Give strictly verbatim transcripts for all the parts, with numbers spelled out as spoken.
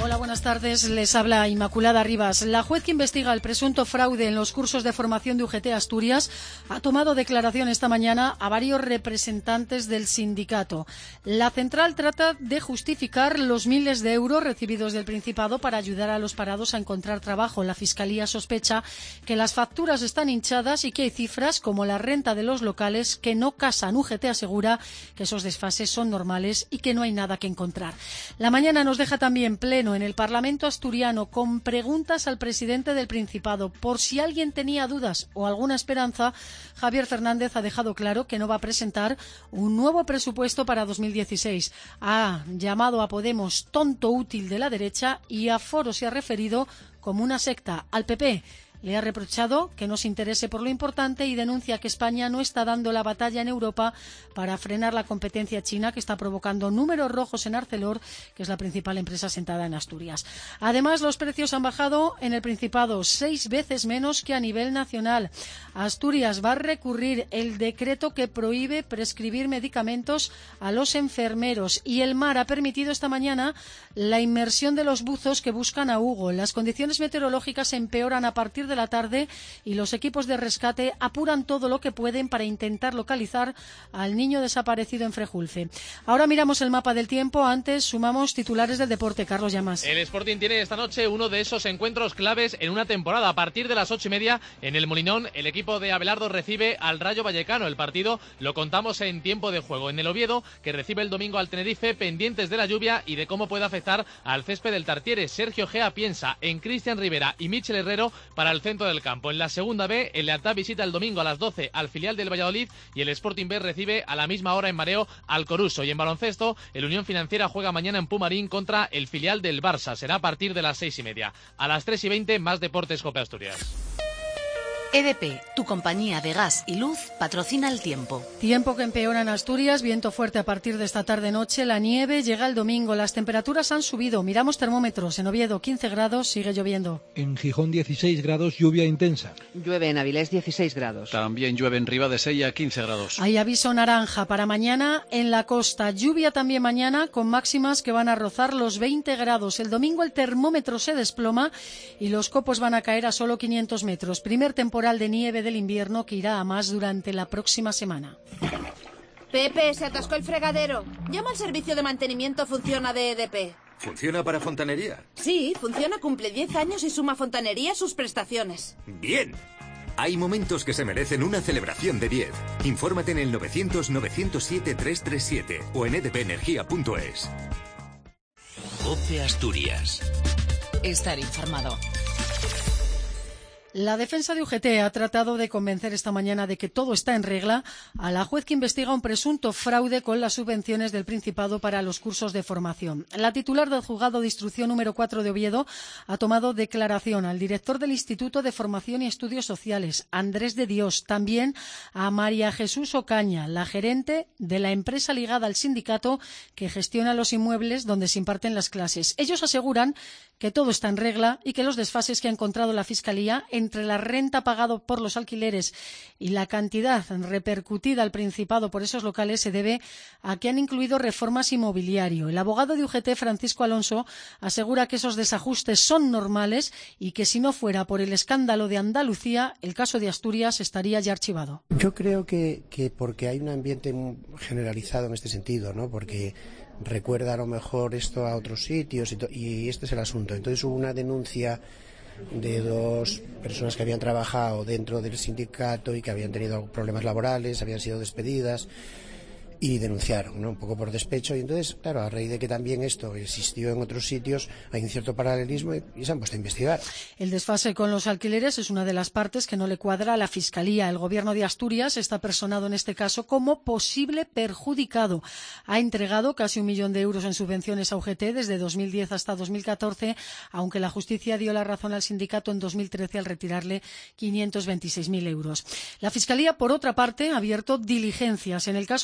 Hola, buenas tardes. Les habla Inmaculada Rivas. La juez que investiga el presunto fraude en los cursos de formación de U G T Asturias ha tomado declaración esta mañana a varios representantes del sindicato. La central trata de justificar los miles de euros recibidos del Principado para ayudar a los parados a encontrar trabajo. La Fiscalía sospecha que las facturas están hinchadas y que hay cifras como la renta de los locales que no casan. U G T asegura que esos desfases son normales y que no hay nada que encontrar. La mañana nos deja también pleno en el Parlamento asturiano con preguntas al presidente del Principado. Por si alguien tenía dudas o alguna esperanza, Javier Fernández ha dejado claro que no va a presentar un nuevo presupuesto para dos mil dieciséis. Ha llamado a Podemos tonto útil de la derecha y a Foro se ha referido como una secta. Al P P le ha reprochado que no se interese por lo importante y denuncia que España no está dando la batalla en Europa para frenar la competencia china que está provocando números rojos en Arcelor, que es la principal empresa asentada en Asturias. Además, los precios han bajado en el Principado seis veces menos que a nivel nacional. Asturias va a recurrir el decreto que prohíbe prescribir medicamentos a los enfermeros y el mar ha permitido esta mañana la inmersión de los buzos que buscan a Hugo. Las condiciones meteorológicas empeoran a partir de la tarde y los equipos de rescate apuran todo lo que pueden para intentar localizar al niño desaparecido en Frejulfe. Ahora miramos el mapa del tiempo, antes sumamos titulares del deporte. Carlos Llamas. El Sporting tiene esta noche uno de esos encuentros claves en una temporada. A partir de las ocho y media en el Molinón, el equipo de Abelardo recibe al Rayo Vallecano. El partido lo contamos en tiempo de juego. En el Oviedo, que recibe el domingo al Tenerife, pendientes de la lluvia y de cómo puede afectar al césped del Tartiere. Sergio Gea piensa en Cristian Rivera y Michel Herrero para el centro del campo. En la segunda B, el Lealtad visita el domingo a las doce al filial del Valladolid y el Sporting B recibe a la misma hora en Mareo al Coruso. Y en baloncesto, el Unión Financiera juega mañana en Pumarín contra el filial del Barça. Será a partir de las seis y media. A las tres y veinte, más Deportes Cope Asturias. E D P, tu compañía de gas y luz, patrocina el tiempo. Tiempo que empeora en Asturias, viento fuerte a partir de esta tarde-noche, la nieve llega el domingo, las temperaturas han subido, miramos termómetros, en Oviedo quince grados, sigue lloviendo. En Gijón dieciséis grados, lluvia intensa. Llueve en Avilés dieciséis grados. También llueve en Ribadesella quince grados. Hay aviso naranja para mañana en la costa, lluvia también mañana con máximas que van a rozar los veinte grados. El domingo el termómetro se desploma y los copos van a caer a solo quinientos metros. Primer temporal de nieve del invierno que irá a más durante la próxima semana. Pepe, se atascó el fregadero. Llama al servicio de mantenimiento Funciona de E D P. ¿Funciona para fontanería? Sí, Funciona cumple diez años y suma Fontanería a sus prestaciones. ¡Bien! Hay momentos que se merecen una celebración de diez. Infórmate en el novecientos, novecientos siete, trescientos treinta y siete o en edpenergia punto es. Cope Asturias. Estar informado. La defensa de U G T ha tratado de convencer esta mañana de que todo está en regla a la juez que investiga un presunto fraude con las subvenciones del Principado para los cursos de formación. La titular del juzgado de instrucción número cuatro de Oviedo ha tomado declaración al director del Instituto de Formación y Estudios Sociales, Andrés de Dios, también a María Jesús Ocaña, la gerente de la empresa ligada al sindicato que gestiona los inmuebles donde se imparten las clases. Ellos aseguran que todo está en regla y que los desfases que ha encontrado la Fiscalía entre la renta pagada por los alquileres y la cantidad repercutida al Principado por esos locales se debe a que han incluido reformas inmobiliario. El abogado de U G T, Francisco Alonso, asegura que esos desajustes son normales y que si no fuera por el escándalo de Andalucía, el caso de Asturias estaría ya archivado. Yo creo que, que porque hay un ambiente generalizado en este sentido, ¿no? Porque recuerda a lo mejor esto a otros sitios y, to- y este es el asunto. Entonces hubo una denuncia de dos personas que habían trabajado dentro del sindicato y que habían tenido problemas laborales, habían sido despedidas y denunciaron, ¿no? Un poco por despecho. Y entonces, claro, a raíz de que también esto existió en otros sitios, hay un cierto paralelismo y, y se han puesto a investigar. El desfase con los alquileres es una de las partes que no le cuadra a la Fiscalía. El Gobierno de Asturias está personado en este caso como posible perjudicado. Ha entregado casi un millón de euros en subvenciones a U G T desde dos mil diez hasta dos mil catorce, aunque la justicia dio la razón al sindicato en dos mil trece al retirarle quinientos veintiséis mil euros. La Fiscalía, por otra parte, ha abierto diligencias en el caso del coche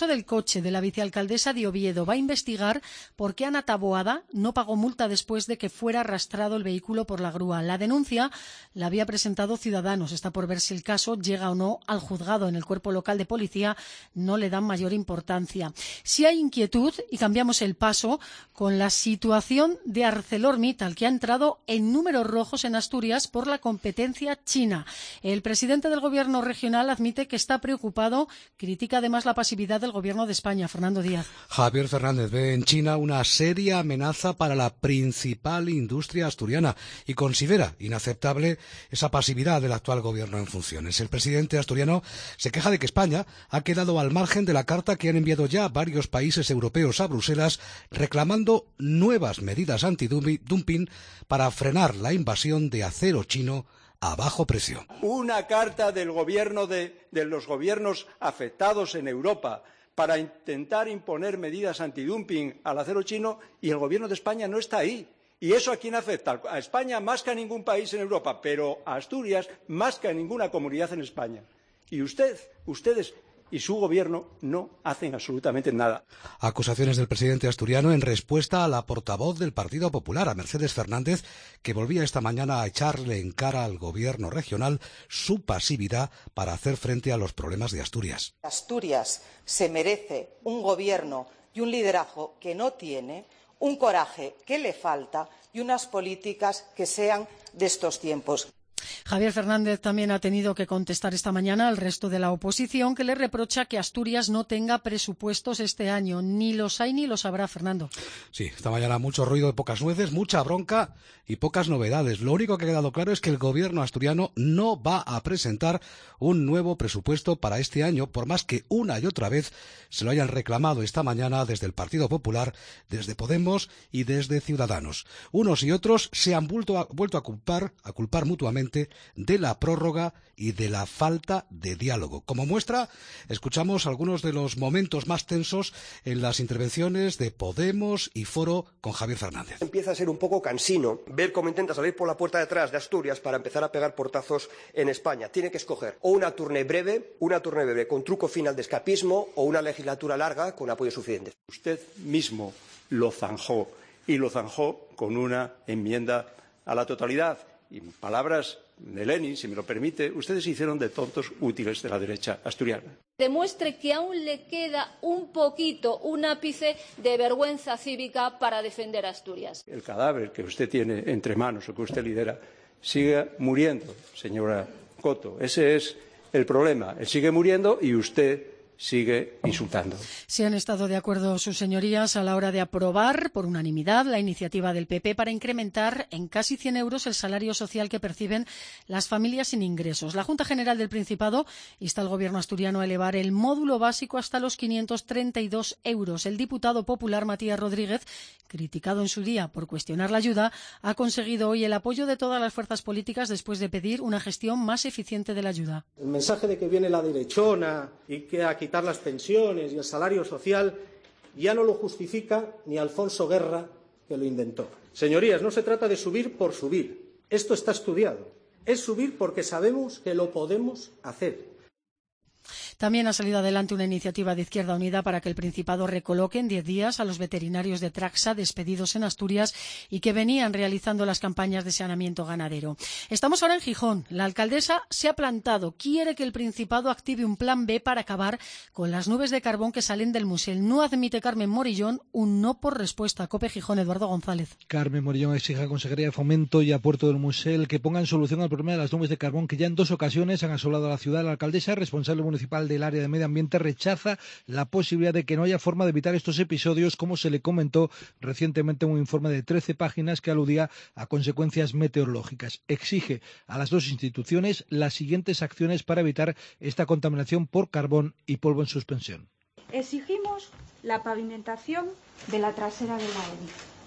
coche de la vicealcaldesa de Oviedo. Va a investigar por qué Ana Taboada no pagó multa después de que fuera arrastrado el vehículo por la grúa. La denuncia la había presentado Ciudadanos. Está por ver si el caso llega o no al juzgado. En el cuerpo local de policía no le dan mayor importancia. Si hay inquietud, y cambiamos el paso, con la situación de ArcelorMittal, que ha entrado en números rojos en Asturias por la competencia china. El presidente del gobierno regional admite que está preocupado, critica además la pasividad del gobierno de España. Fernando Díaz. Javier Fernández ve en China una seria amenaza para la principal industria asturiana y considera inaceptable esa pasividad del actual gobierno en funciones. El presidente asturiano se queja de que España ha quedado al margen de la carta que han enviado ya varios países europeos a Bruselas reclamando nuevas medidas antidumping para frenar la invasión de acero chino a bajo precio. Una carta del gobierno de, de los gobiernos afectados en Europa para intentar imponer medidas antidumping al acero chino y el gobierno de España no está ahí. ¿Y eso a quién afecta? A España más que a ningún país en Europa, pero a Asturias más que a ninguna comunidad en España. Y usted, ustedes y su gobierno no hacen absolutamente nada. Acusaciones del presidente asturiano en respuesta a la portavoz del Partido Popular, a Mercedes Fernández, que volvía esta mañana a echarle en cara al gobierno regional su pasividad para hacer frente a los problemas de Asturias. Asturias se merece un gobierno y un liderazgo que no tiene, un coraje que le falta y unas políticas que sean de estos tiempos. Javier Fernández también ha tenido que contestar esta mañana al resto de la oposición, que le reprocha que Asturias no tenga presupuestos este año. Ni los hay ni los habrá, Fernando. Sí, esta mañana mucho ruido de pocas nueces, mucha bronca y pocas novedades. Lo único que ha quedado claro es que el gobierno asturiano no va a presentar un nuevo presupuesto para este año, por más que una y otra vez se lo hayan reclamado esta mañana desde el Partido Popular, desde Podemos y desde Ciudadanos. Unos y otros se han vuelto a, vuelto a culpar, a culpar mutuamente de la prórroga y de la falta de diálogo. Como muestra, escuchamos algunos de los momentos más tensos en las intervenciones de Podemos y Foro con Javier Fernández. Empieza a ser un poco cansino ver cómo intenta salir por la puerta de atrás de Asturias para empezar a pegar portazos en España. Tiene que escoger o una turné breve, una turné breve con truco final de escapismo o una legislatura larga con apoyo suficiente. Usted mismo lo zanjó y lo zanjó con una enmienda a la totalidad. Y en palabras de Lenin, si me lo permite, ustedes se hicieron de tontos útiles de la derecha asturiana. Demuestre que aún le queda un poquito, un ápice de vergüenza cívica para defender a Asturias. El cadáver que usted tiene entre manos o que usted lidera sigue muriendo, señora Coto. Ese es el problema. Él sigue muriendo y usted sigue insultando. Se han estado de acuerdo sus señorías a la hora de aprobar por unanimidad la iniciativa del P P para incrementar en casi cien euros el salario social que perciben las familias sin ingresos. La Junta General del Principado insta al Gobierno asturiano a elevar el módulo básico hasta los quinientos treinta y dos euros. El diputado popular Matías Rodríguez, criticado en su día por cuestionar la ayuda, ha conseguido hoy el apoyo de todas las fuerzas políticas después de pedir una gestión más eficiente de la ayuda. El mensaje de que viene la derechona y que aquí quitar las pensiones y el salario social ya no lo justifica ni Alfonso Guerra, que lo inventó. Señorías, no se trata de subir por subir. Esto está estudiado. Es subir porque sabemos que lo podemos hacer. También ha salido adelante una iniciativa de Izquierda Unida para que el Principado recoloque en diez días a los veterinarios de Traxa despedidos en Asturias y que venían realizando las campañas de saneamiento ganadero. Estamos ahora en Gijón. La alcaldesa se ha plantado. Quiere que el Principado active un plan B para acabar con las nubes de carbón que salen del Musel. No admite Carmen Morillón un no por respuesta. COPE Gijón, Eduardo González. Carmen Morillón exige a Consejería de Fomento y a Puerto del Musel que pongan solución al problema de las nubes de carbón que ya en dos ocasiones han asolado a la ciudad. La alcaldesa, responsable municipal del área de medio ambiente, rechaza la posibilidad de que no haya forma de evitar estos episodios, como se le comentó recientemente en un informe de trece páginas que aludía a consecuencias meteorológicas. Exige a las dos instituciones las siguientes acciones para evitar esta contaminación por carbón y polvo en suspensión. Exigimos la pavimentación de la trasera de la E N I.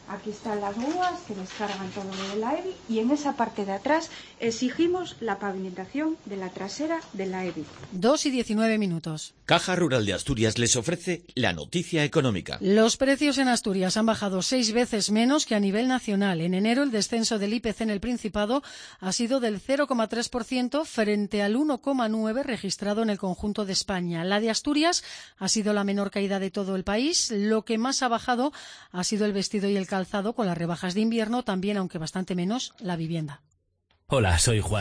Aquí están las grúas que descargan todo lo de la E B I y en esa parte de atrás exigimos la pavimentación de la trasera de la E B I. Dos y diecinueve minutos. Caja Rural de Asturias les ofrece la noticia económica. Los precios en Asturias han bajado seis veces menos que a nivel nacional. En enero el descenso del I P C en el Principado ha sido del cero coma tres por ciento frente al uno coma nueve por ciento registrado en el conjunto de España. La de Asturias ha sido la menor caída de todo el país. Lo que más ha bajado ha sido el vestido y el calzado con las rebajas de invierno, también, aunque bastante menos, la vivienda. Hola, soy Juan.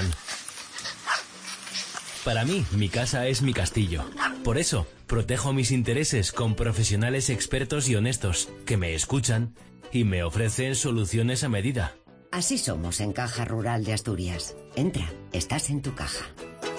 Para mí, mi casa es mi castillo. Por eso, protejo mis intereses con profesionales expertos y honestos que me escuchan y me ofrecen soluciones a medida. Así somos en Caja Rural de Asturias. Entra, estás en tu caja.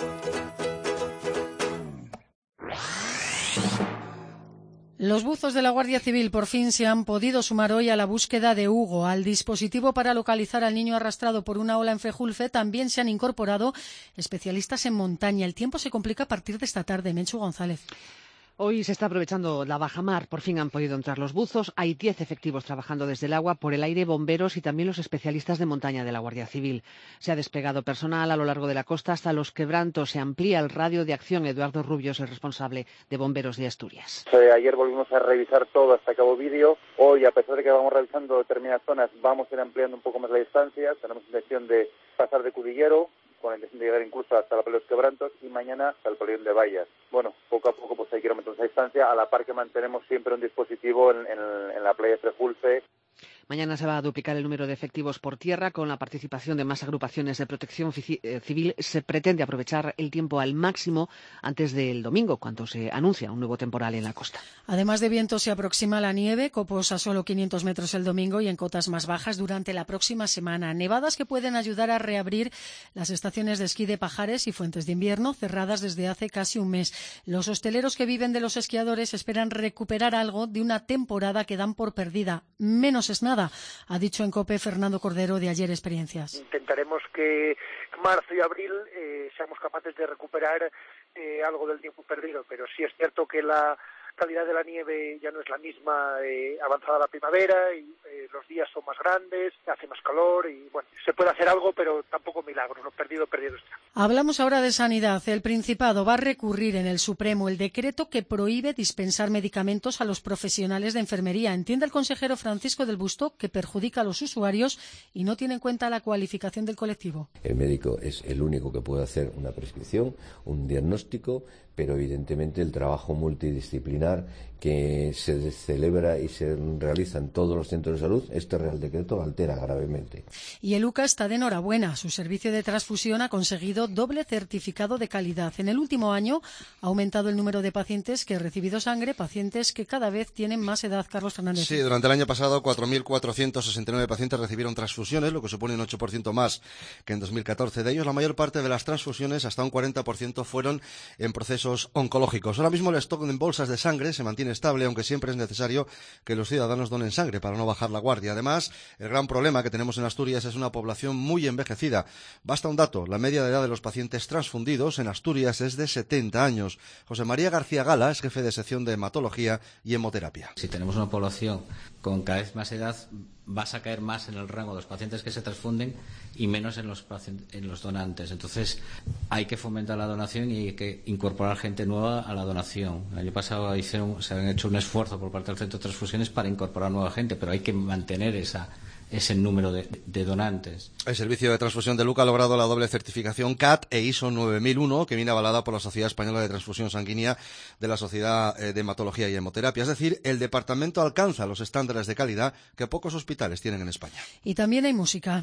Los buzos de la Guardia Civil por fin se han podido sumar hoy a la búsqueda de Hugo. Al dispositivo para localizar al niño arrastrado por una ola en Fejulfe también se han incorporado especialistas en montaña. El tiempo se complica a partir de esta tarde. Menchu González. Hoy se está aprovechando la bajamar, por fin han podido entrar los buzos. Hay diez efectivos trabajando desde el agua, por el aire, bomberos y también los especialistas de montaña de la Guardia Civil. Se ha desplegado personal a lo largo de la costa hasta los quebrantos. Se amplía el radio de acción. Eduardo Rubio es el responsable de Bomberos de Asturias. Eh, ayer volvimos a revisar todo hasta Cabo Vídeo. Hoy, a pesar de que vamos revisando determinadas zonas, vamos a ir ampliando un poco más la distancia. Tenemos intención de pasar de Cudillero, con la intención de llegar incluso hasta la Playa de los Quebrantos y mañana hasta el Polígono de Vallas. Bueno, poco a poco pues hay que ir aumentando esa distancia, a la par que mantenemos siempre un dispositivo en, en, en la playa de Fejulfe. Mañana se va a duplicar el número de efectivos por tierra. Con la participación de más agrupaciones de protección civil se pretende aprovechar el tiempo al máximo antes del domingo, cuando se anuncia un nuevo temporal en la costa. Además de viento, se aproxima la nieve, copos a solo quinientos metros el domingo y en cotas más bajas durante la próxima semana. Nevadas que pueden ayudar a reabrir las estaciones de esquí de Pajares y Fuentes de Invierno, cerradas desde hace casi un mes. Los hosteleros que viven de los esquiadores esperan recuperar algo de una temporada que dan por perdida. Menos es nada, ha dicho en COPE Fernando Cordero de Ayer Experiencias. Intentaremos que marzo y abril eh, seamos capaces de recuperar eh, algo del tiempo perdido, pero sí es cierto que la calidad de la nieve ya no es la misma eh, avanzada la primavera y eh, los días son más grandes, hace más calor y bueno, se puede hacer algo, pero tampoco milagros, lo perdido, perdido está. Hablamos ahora de sanidad. El Principado va a recurrir en el Supremo el decreto que prohíbe dispensar medicamentos a los profesionales de enfermería. Entiende el consejero Francisco del Busto que perjudica a los usuarios y no tiene en cuenta la cualificación del colectivo. El médico es el único que puede hacer una prescripción, un diagnóstico, pero evidentemente el trabajo multidisciplinar que se celebra y se realiza en todos los centros de salud, este Real Decreto altera gravemente. Y el U C A está de enhorabuena. Su servicio de transfusión ha conseguido doble certificado de calidad. En el último año ha aumentado el número de pacientes que han recibido sangre, pacientes que cada vez tienen más edad. Carlos Fernández. Sí, durante el año pasado cuatro mil cuatrocientos sesenta y nueve pacientes recibieron transfusiones, lo que supone un ocho por ciento más que en dos mil catorce. De ellos, la mayor parte de las transfusiones, hasta un cuarenta por ciento, fueron en procesos oncológicos. Ahora mismo el stock en bolsas de sangre se mantiene estable, aunque siempre es necesario que los ciudadanos donen sangre para no bajar la guardia. Además, el gran problema que tenemos en Asturias es una población muy envejecida. Basta un dato: la media de edad de los pacientes transfundidos en Asturias es de setenta años. José María García Gala es jefe de sección de hematología y hemoterapia. Si tenemos una población con cada vez más edad, vas a caer más en el rango de los pacientes que se transfunden y menos en los, en los donantes. Entonces, hay que fomentar la donación y hay que incorporar gente nueva a la donación. El año pasado hicieron, se han hecho un esfuerzo por parte del Centro de Transfusiones para incorporar nueva gente, pero hay que mantener esa ese número de, de donantes. El servicio de transfusión de Luca ha logrado la doble certificación C A T e I S O nueve mil uno, que viene avalada por la Sociedad Española de Transfusión Sanguínea de la Sociedad de Hematología y Hemoterapia. Es decir, el departamento alcanza los estándares de calidad que pocos hospitales tienen en España. Y también hay música.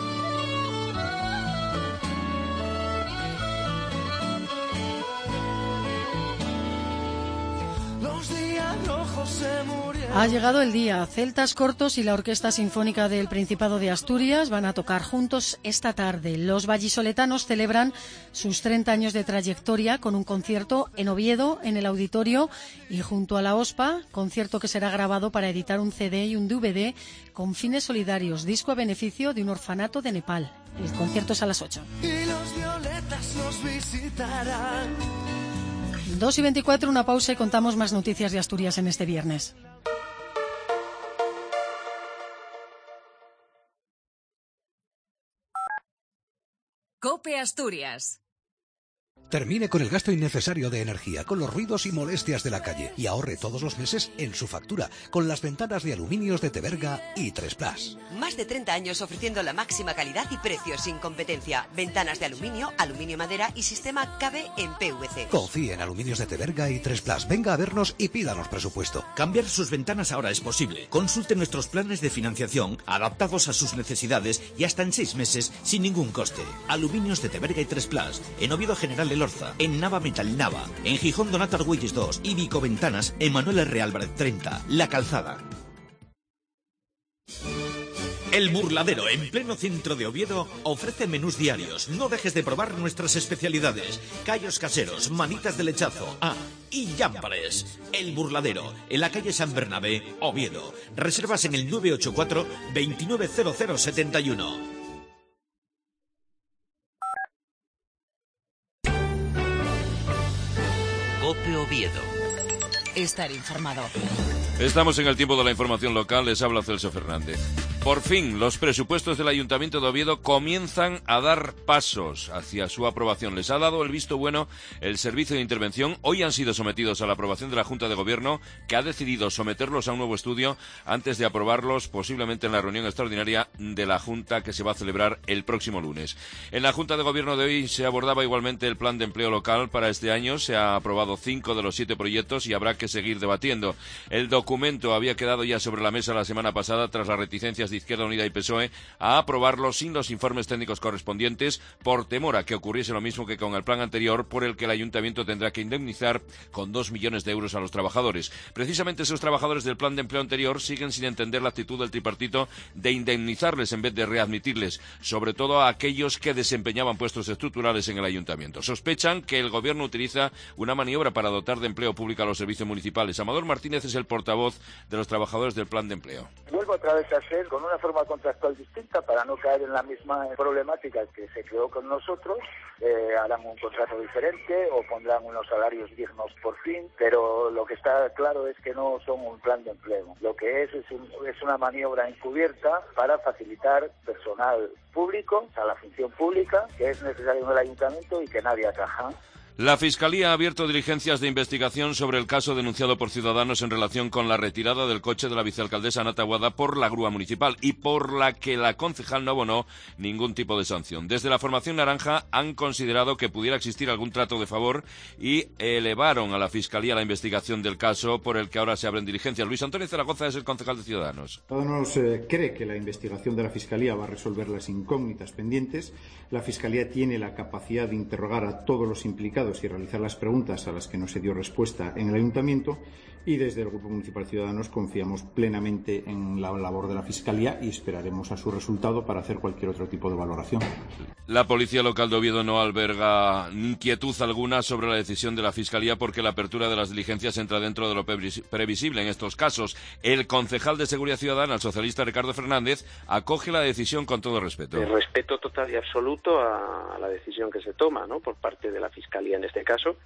Ha llegado el día. Celtas Cortos y la Orquesta Sinfónica del Principado de Asturias van a tocar juntos esta tarde. Los vallisoletanos celebran sus treinta años de trayectoria con un concierto en Oviedo, en el Auditorio y junto a la OSPA, concierto que será grabado para editar un C D y un D V D con fines solidarios, disco a beneficio de un orfanato de Nepal. El concierto es a las ocho. Y los violetas nos visitarán. dos y veinticuatro, una pausa y contamos más noticias de Asturias en este viernes. COPE Asturias. Termine con el gasto innecesario de energía, con los ruidos y molestias de la calle y ahorre todos los meses en su factura con las ventanas de aluminios de Teberga y tres plus. Más de treinta años ofreciendo la máxima calidad y precios sin competencia. Ventanas de aluminio, aluminio madera y sistema K B en P V C. Confíe en Aluminios de Teberga y tres plus. Venga a vernos y pídanos presupuesto. Cambiar sus ventanas ahora es posible. Consulte nuestros planes de financiación adaptados a sus necesidades y hasta en seis meses sin ningún coste. Aluminios de Teberga y tres plus. En Oviedo General Elorza, en Nava Metal Nava, en Gijón Donato Argüelles dos y Vico Ventanas, en Manuel R. Álvarez treinta, La Calzada. El Burladero, en pleno centro de Oviedo, ofrece menús diarios. No dejes de probar nuestras especialidades. Callos caseros, manitas de lechazo, ah, y llámpares. El Burladero, en la calle San Bernabé, Oviedo. Reservas en el nueve ocho cuatro, veintinueve cero cero setenta y uno. COPE Oviedo. Estar informado. Estamos en el tiempo de la información local, les habla Celso Fernández. Por fin, los presupuestos del Ayuntamiento de Oviedo comienzan a dar pasos hacia su aprobación. Les ha dado el visto bueno el Servicio de Intervención. Hoy han sido sometidos a la aprobación de la Junta de Gobierno, que ha decidido someterlos a un nuevo estudio antes de aprobarlos posiblemente en la reunión extraordinaria de la Junta que se va a celebrar el próximo lunes. En la Junta de Gobierno de hoy se abordaba igualmente el plan de empleo local para este año. Se ha aprobado cinco de los siete proyectos y habrá que seguir debatiendo. El documento había quedado ya sobre la mesa la semana pasada tras las reticencias de Izquierda Unida y P S O E a aprobarlo sin los informes técnicos correspondientes por temor a que ocurriese lo mismo que con el plan anterior, por el que el Ayuntamiento tendrá que indemnizar con dos millones de euros a los trabajadores. Precisamente esos trabajadores del plan de empleo anterior siguen sin entender la actitud del tripartito de indemnizarles en vez de readmitirles, sobre todo a aquellos que desempeñaban puestos estructurales en el Ayuntamiento. Sospechan que el Gobierno utiliza una maniobra para dotar de empleo público a los servicios municipales. Amador Martínez es el portavoz de los trabajadores del plan de empleo. Vuelvo otra vez a ser con una forma contractual distinta para no caer en la misma problemática que se creó con nosotros. Eh, harán un contrato diferente o pondrán unos salarios dignos por fin, pero lo que está claro es que no son un plan de empleo. Lo que es es, un, es una maniobra encubierta para facilitar personal público, a la función pública, que es necesario en el ayuntamiento y que nadie ataja. La Fiscalía ha abierto diligencias de investigación sobre el caso denunciado por Ciudadanos en relación con la retirada del coche de la vicealcaldesa Ana Taboada por la grúa municipal y por la que la concejal no abonó ningún tipo de sanción. Desde la formación naranja han considerado que pudiera existir algún trato de favor y elevaron a la Fiscalía la investigación del caso por el que ahora se abren diligencias. Luis Antonio Zaragoza es el concejal de Ciudadanos. Ciudadanos eh, cree que la investigación de la Fiscalía va a resolver las incógnitas pendientes. La Fiscalía tiene la capacidad de interrogar a todos los implicados y realizar las preguntas a las que no se dio respuesta en el Ayuntamiento, y desde el Grupo Municipal Ciudadanos confiamos plenamente en la labor de la Fiscalía y esperaremos a su resultado para hacer cualquier otro tipo de valoración. La Policía Local de Oviedo no alberga inquietud alguna sobre la decisión de la Fiscalía porque la apertura de las diligencias entra dentro de lo previsible en estos casos. El concejal de Seguridad Ciudadana, el socialista Ricardo Fernández, acoge la decisión con todo respeto. El respeto total y absoluto a la decisión que se toma, ¿no?, por parte de la Fiscalía en este caso,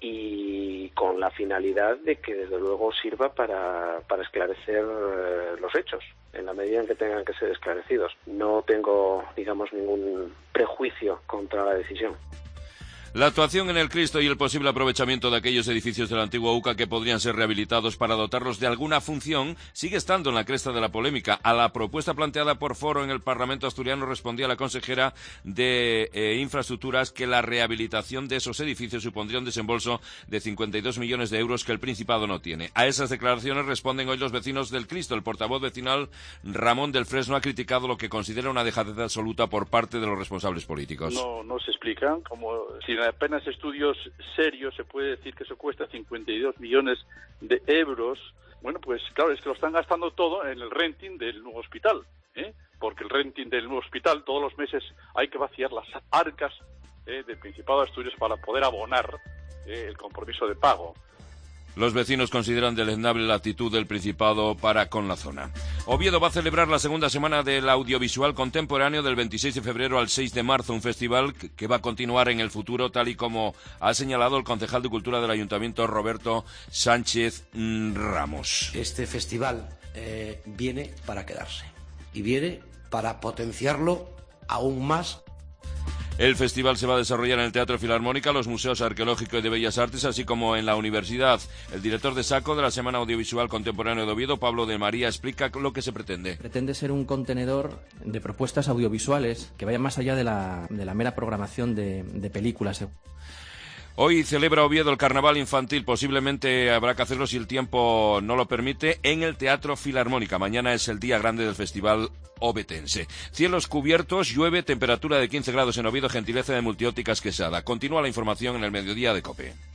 y con la finalidad de que desde luego sirva para, para esclarecer eh, los hechos en la medida en que tengan que ser esclarecidos. No tengo, digamos, ningún prejuicio contra la decisión. La actuación en el Cristo y el posible aprovechamiento de aquellos edificios de la antigua U C A que podrían ser rehabilitados para dotarlos de alguna función sigue estando en la cresta de la polémica. A la propuesta planteada por Foro en el Parlamento asturiano respondía la consejera de eh, Infraestructuras que la rehabilitación de esos edificios supondría un desembolso de cincuenta y dos millones de euros que el Principado no tiene. A esas declaraciones responden hoy los vecinos del Cristo. El portavoz vecinal Ramón del Fresno ha criticado lo que considera una dejadez absoluta por parte de los responsables políticos. No, no se explican como si apenas estudios serios se puede decir que eso cuesta cincuenta y dos millones de euros. Bueno, pues claro, es que lo están gastando todo en el renting del nuevo hospital, ¿eh? Porque el renting del nuevo hospital todos los meses hay que vaciar las arcas ¿eh? del Principado de Asturias para poder abonar ¿eh? el compromiso de pago. Los vecinos consideran deleznable la actitud del Principado para con la zona. Oviedo va a celebrar la segunda semana del audiovisual contemporáneo del veintiséis de febrero al seis de marzo, un festival que va a continuar en el futuro, tal y como ha señalado el concejal de Cultura del Ayuntamiento, Roberto Sánchez Ramos. Este festival eh, viene para quedarse y viene para potenciarlo aún más. El festival se va a desarrollar en el Teatro Filarmónica, los Museos Arqueológico y de Bellas Artes, así como en la Universidad. El director de SACO de la Semana Audiovisual Contemporánea de Oviedo, Pablo de María, explica lo que se pretende. Pretende ser un contenedor de propuestas audiovisuales que vayan más allá de la, de la mera programación de, de películas. Hoy celebra Oviedo el Carnaval Infantil, posiblemente habrá que hacerlo si el tiempo no lo permite, en el Teatro Filarmónica. Mañana es el día grande del festival ovetense. Cielos cubiertos, llueve, temperatura de quince grados en Oviedo, gentileza de Multiópticas Quesada. Continúa la información en el mediodía de COPE.